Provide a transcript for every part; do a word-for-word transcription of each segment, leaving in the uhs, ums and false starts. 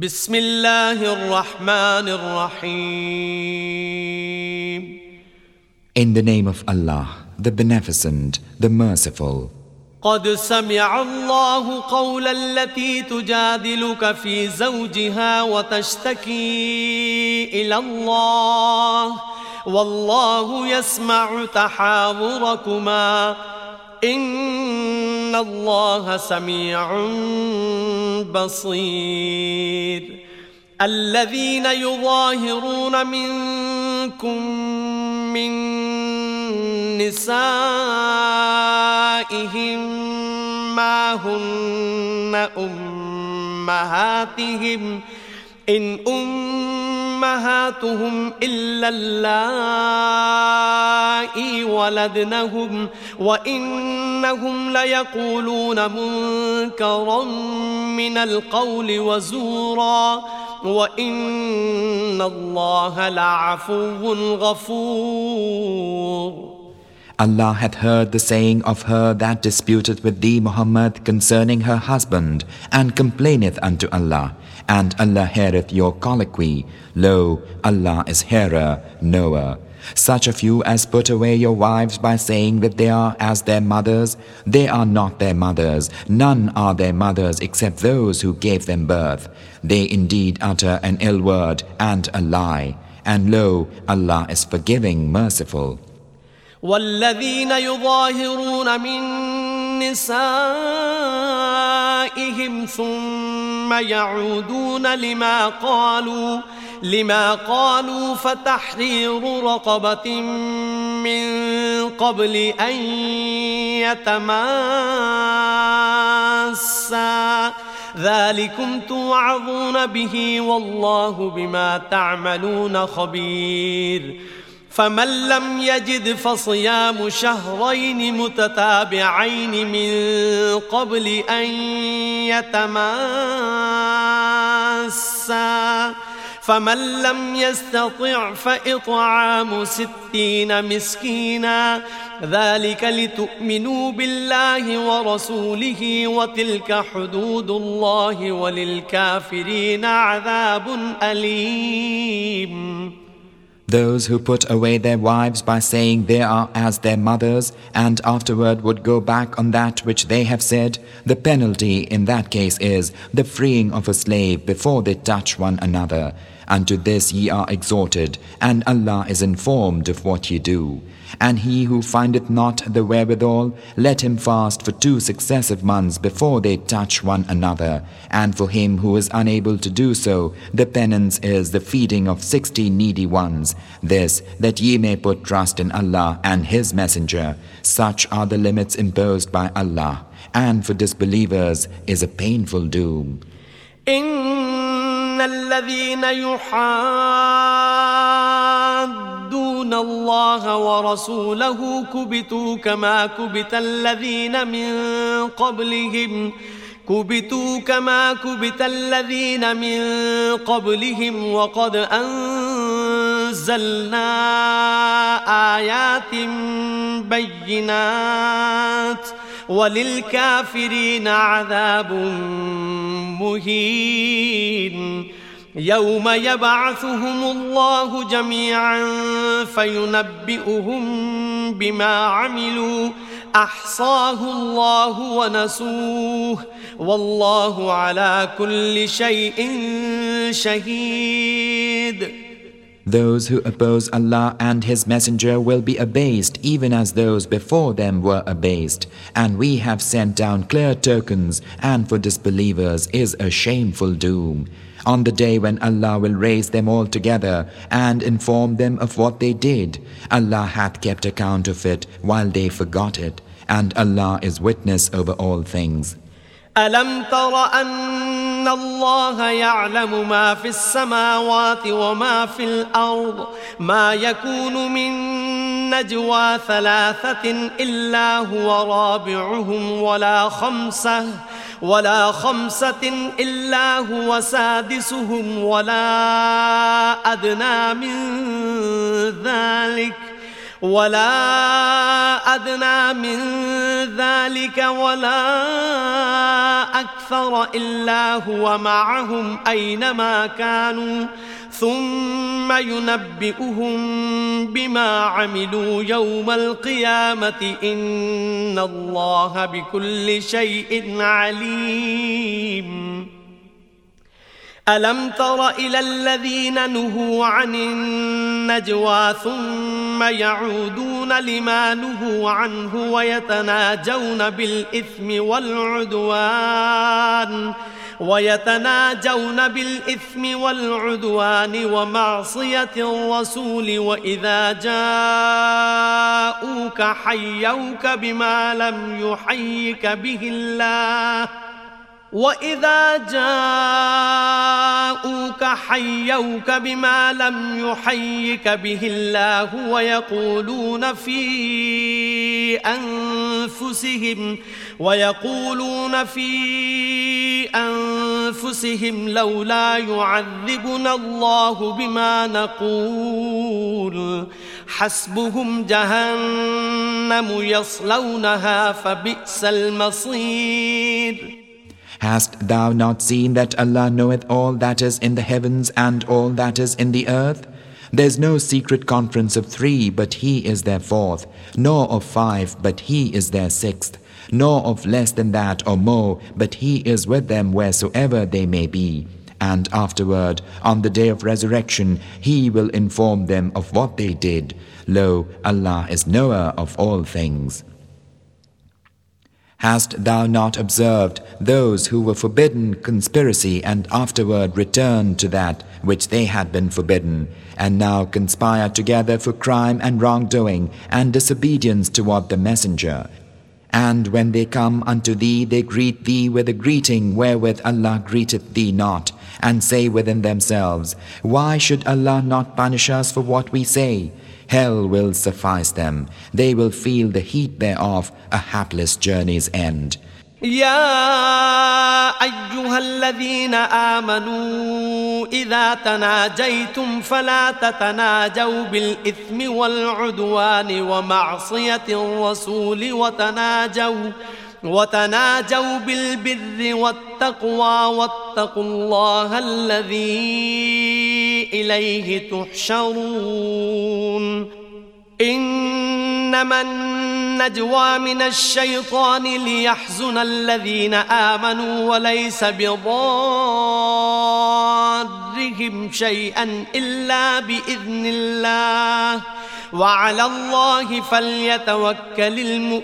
Bismillahir Rahmanir Rahim. In the name of Allah, the Beneficent, the Merciful. قد سمع الله قول التي تجادلك في زوجها وتشتكي إلى الله والله يسمع تحاوركما إن الله سميع بصير. الذين يظاهرون منكم من نسائهم ما هن أمهاتهم إن أمهاتهم إلا اللائي ولدنهم وإنهم ليقولون منكرا من القول وزورا وإن الله لعفو غفور. Allah hath heard the saying of her that disputed with thee, Muhammad, concerning her husband, and complaineth unto Allah, and Allah heareth your colloquy. Lo, Allah is hearer, knower. Such of you as put away your wives by saying that they are as their mothers, they are not their mothers, none are their mothers except those who gave them birth. They indeed utter an ill word and a lie, and lo, Allah is forgiving, merciful. والذين يظاهرون من نسائهم ثم يعودون لما قالوا لما قالوا فتحرير رقبة من قبل أن يتماسا ذلكم توعظون به والله بما تعملون خبير. فمن لم يجد فصيام شهرين متتابعين من قبل أن يتماسا فمن لم يستطع فإطعام ستين مسكينا ذلك لتؤمنوا بالله ورسوله وتلك حدود الله وللكافرين عذاب أليم. Those who put away their wives by saying they are as their mothers, and afterward would go back on that which they have said, the penalty in that case is the freeing of a slave before they touch one another. Unto this ye are exhorted, and Allah is informed of what ye do. And he who findeth not the wherewithal, let him fast for two successive months before they touch one another. And for him who is unable to do so, the penance is the feeding of sixty needy ones. This, that ye may put trust in Allah and His Messenger. Such are the limits imposed by Allah, and for disbelievers is a painful doom. إن الذين يحادون الله ورسوله كبتوا كما كبت الذين من قبلهم كبتوا كما كبت الذين من قبلهم وقد أنزلنا آيات بينات وللكافرين عذاب مهين. يوم يبعثهم الله جميعا فينبئهم بما عملوا أحصاه الله ونسوه والله على كل شيء شهيد. Those who oppose Allah and His Messenger will be abased even as those before them were abased. And we have sent down clear tokens, and for disbelievers is a shameful doom. On the day when Allah will raise them all together and inform them of what they did, Allah hath kept account of it while they forgot it, and Allah is witness over all things. ألم تر أن الله يعلم ما في السماوات وما في الأرض ما يكون من نجوى ثلاثة إلا هو رابعهم ولا خمسة ولا خمسة إلا هو سادسهم ولا أدنى من ذلك ولا أدنى من ذلك ولا أكثر إلا هو معهم أينما كانوا ثم ينبئهم بما عملوا يوم القيامة إن الله بكل شيء عليم. ألم تر إلى الذين نهوا عن النجوى ثم يعودون لما نهوا عنه ويتناجون بالإثم والعدوان ويتناجون بالإثم والعدوان ومعصية الرسول وإذا جاءوك حيوك بما لم يحيك به الله وإذا جاءوك حيوك بما لم يحيك به الله ويقولون في أنفسهم ويقولون في أنفسهم لولا يعذبنا الله بما نقول حسبهم جهنم يصلونها فبئس المصير. Hast thou not seen that Allah knoweth all that is in the heavens and all that is in the earth? There is no secret conference of three, but He is their fourth, nor of five, but He is their sixth, nor of less than that or more, but He is with them wheresoever they may be. And afterward, on the day of resurrection, He will inform them of what they did. Lo, Allah is knower of all things. Hast thou not observed those who were forbidden conspiracy and afterward returned to that which they had been forbidden, and now conspire together for crime and wrongdoing and disobedience toward the Messenger? And when they come unto thee, they greet thee with a greeting wherewith Allah greeteth thee not, and say within themselves, Why should Allah not punish us for what we say? Hell will suffice them. They will feel the heat thereof, a hapless journey's end. يا أيها الذين آمنوا إذا تناجيتم فلا تتناجوا بالإثم والعدوان ومعصية الرسول وتناجوا وتناجوا بالبر والتقوى واتقوا الله الذي إليه تحشرون. إنما النجوى من الشيطان ليحزن الذين آمنوا وليس بضارهم شيئا إلا بإذن الله وعلى الله فليتوكل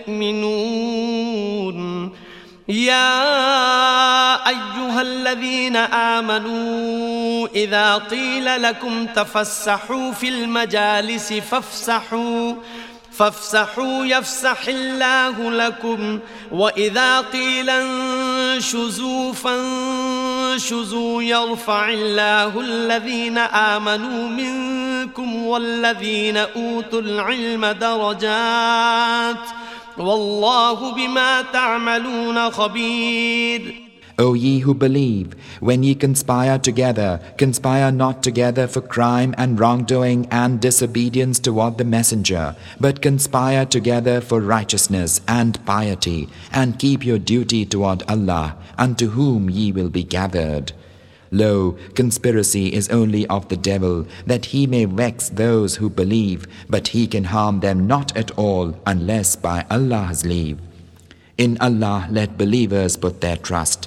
المؤمنون. يا أيها الذين آمنوا إذا قيل لكم تفسحوا في المجالس فافسحوا فافسحوا يفسح الله لكم وإذا قيل انشزوا فانشزوا يرفع الله الذين آمنوا منكم والذين أوتوا العلم درجات والله بما تعملون خبير. O ye who believe, when ye conspire together, conspire not together for crime and wrongdoing and disobedience toward the Messenger, but conspire together for righteousness and piety, and keep your duty toward Allah, unto whom ye will be gathered. Lo, conspiracy is only of the devil, that he may vex those who believe, but he can harm them not at all, unless by Allah's leave. In Allah let believers put their trust.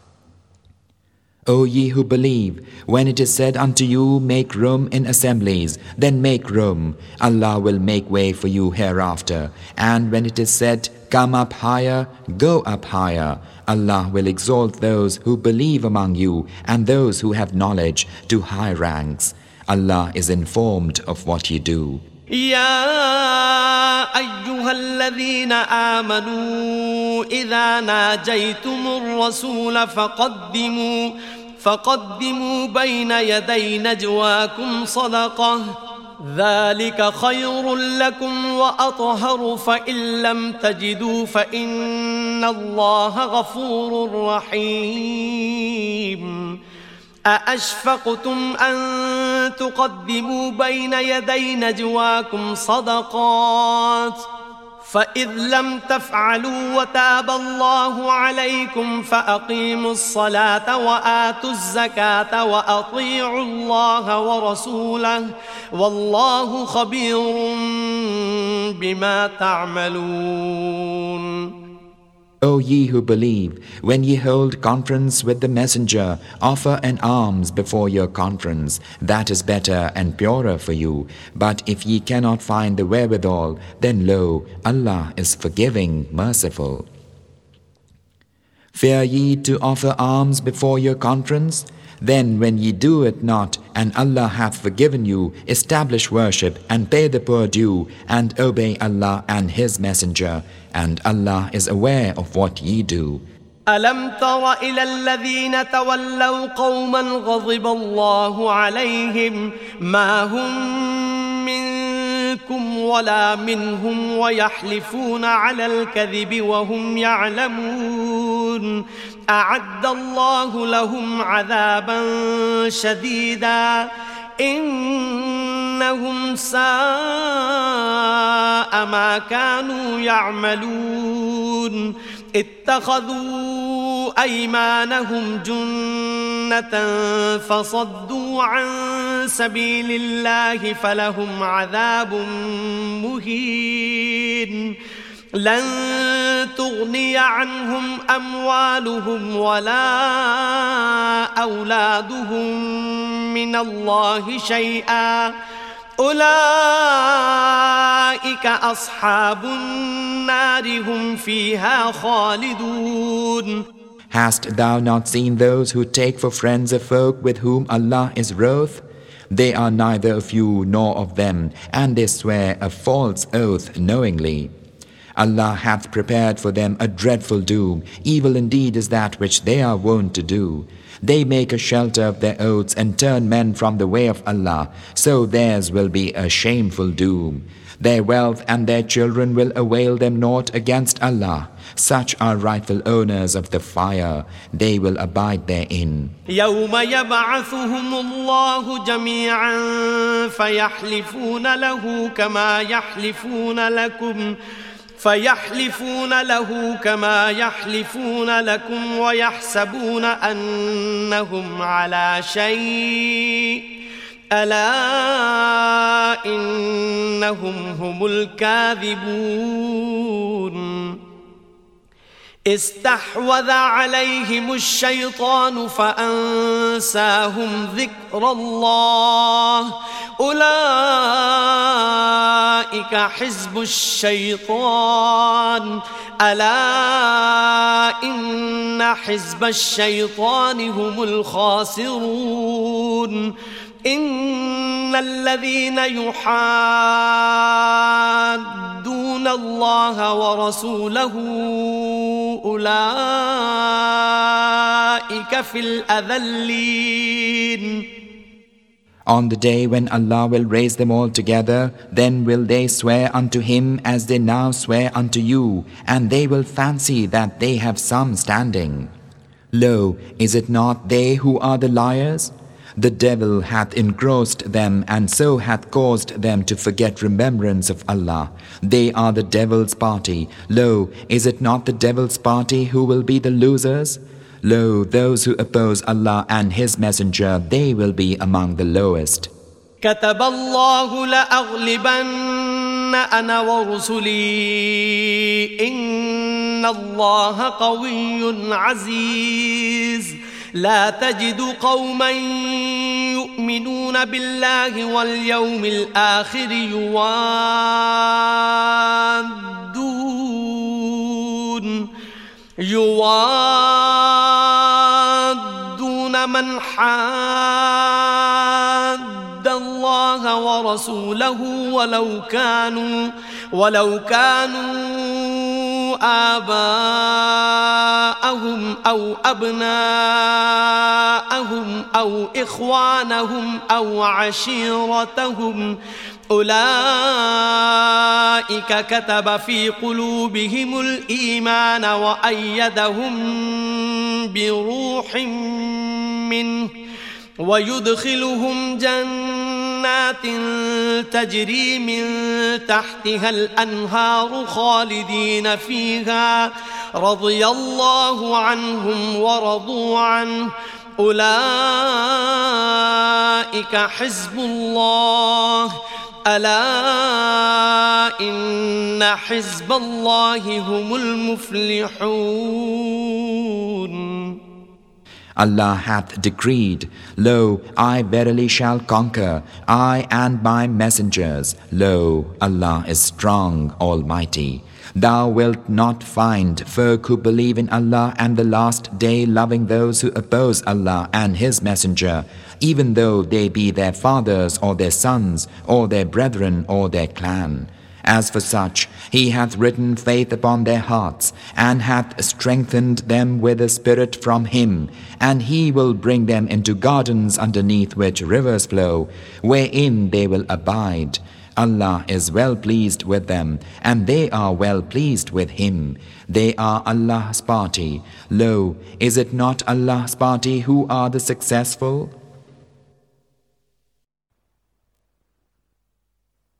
O ye who believe, when it is said unto you, make room in assemblies, then make room. Allah will make way for you hereafter. And when it is said, come up higher, go up higher. Allah will exalt those who believe among you and those who have knowledge to high ranks. Allah is informed of what you do. يا أيها الذين آمنوا إذا ناجيتم الرسول فقدموا فقدموا بين يدي نجواكم صدقة ذلك خير لكم وأطهر فإن لم تجدوا فإن الله غفور رحيم. أأشفقتم أن تقدموا بين يدي نجواكم صدقات فإذ لم تفعلوا وتاب الله عليكم فأقيموا الصلاة وآتوا الزكاة وأطيعوا الله ورسوله والله خبير بما تعملون. O ye who believe, when ye hold conference with the messenger, offer an alms before your conference. That is better and purer for you. But if ye cannot find the wherewithal, then lo, Allah is forgiving, merciful. Fear ye to offer alms before your conference? Then when ye do it not, and Allah hath forgiven you, establish worship and pay the poor due, and obey Allah and His Messenger, and Allah is aware of what ye do. ألم تر إلى الذين تولوا قوما غضب الله عليهم ما هم منكم ولا منهم ويحلفون على الكذب وهم يعلمون أعد الله لهم عذابا شديدا إنهم ساء ما كانوا يعملون اتخذوا أيمانهم جنة فصدوا عن سبيل الله فلهم عذاب مهين لن تغني عنهم أموالهم ولا أولادهم من الله شيئا أولئك أصحاب النار هم فيها خالدون. Hast thou not seen those who take for friends a folk with whom Allah is wroth? They are neither of you nor of them, and they swear a false oath knowingly. Allah hath prepared for them a dreadful doom. Evil indeed is that which they are wont to do. They make a shelter of their oaths and turn men from the way of Allah, so theirs will be a shameful doom. Their wealth and their children will avail them naught against Allah. Such are rightful owners of the fire. They will abide therein. يوم يبعثهم الله جميعا فيحلفون له كما يحلفون لكم فيحلفون له كما يحلفون لكم ويحسبون أنهم على شيء ألا إنهم هم الكاذبون. استحوذ عليهم الشيطان فأنساهم ذكر الله أولئك حزب الشيطان ألا إن حزب الشيطان هم الخاسرون. إن الذين يحادون الله ورسوله أولئك في الأذلين. On the day when Allah will raise them all together, then will they swear unto Him as they now swear unto you, and they will fancy that they have some standing. Lo, is it not they who are the liars? The devil hath engrossed them, and so hath caused them to forget remembrance of Allah. They are the devil's party. Lo, is it not the devil's party who will be the losers? Lo, those who oppose Allah and His Messenger, they will be among the lowest. كتب الله لأغلبن أنا ورسلي إن الله قوي عزيز. لا تجد قوما يؤمنون بالله واليوم الآخر يوادون يوادون من حاد الله ورسوله ولو كانوا ولو كانوا آباءهم أو أبناءهم أو إخوانهم أو عشيرتهم أولئك كتب في قلوبهم الإيمان وأيدهم بروح منه ويدخلهم جنات تجري من تحتها الأنهار خالدين فيها رضي الله عنهم ورضوا عنه أولئك حزب الله ألا إن حزب الله هم المفلحون. Allah hath decreed, Lo, I verily shall conquer, I and my messengers. Lo, Allah is strong, almighty. Thou wilt not find folk who believe in Allah and the last day loving those who oppose Allah and His Messenger, even though they be their fathers or their sons or their brethren or their clan. As for such, He hath written faith upon their hearts, and hath strengthened them with a spirit from Him, and He will bring them into gardens underneath which rivers flow, wherein they will abide. Allah is well pleased with them, and they are well pleased with Him. They are Allah's party. Lo, is it not Allah's party who are the successful?